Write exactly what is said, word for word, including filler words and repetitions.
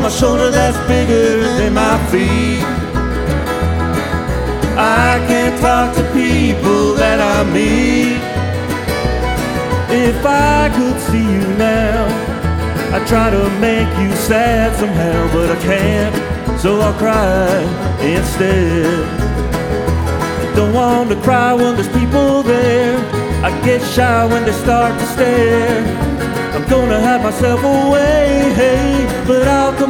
on my shoulder that's bigger than my feet. I can't talk to people that I meet. If I could see you now, I'd try to make you sad somehow, but I can't, so I'll cry instead. Don't want to cry when there's people there. I get shy when they start to stare. I'm gonna hide myself away, hey, but I'll come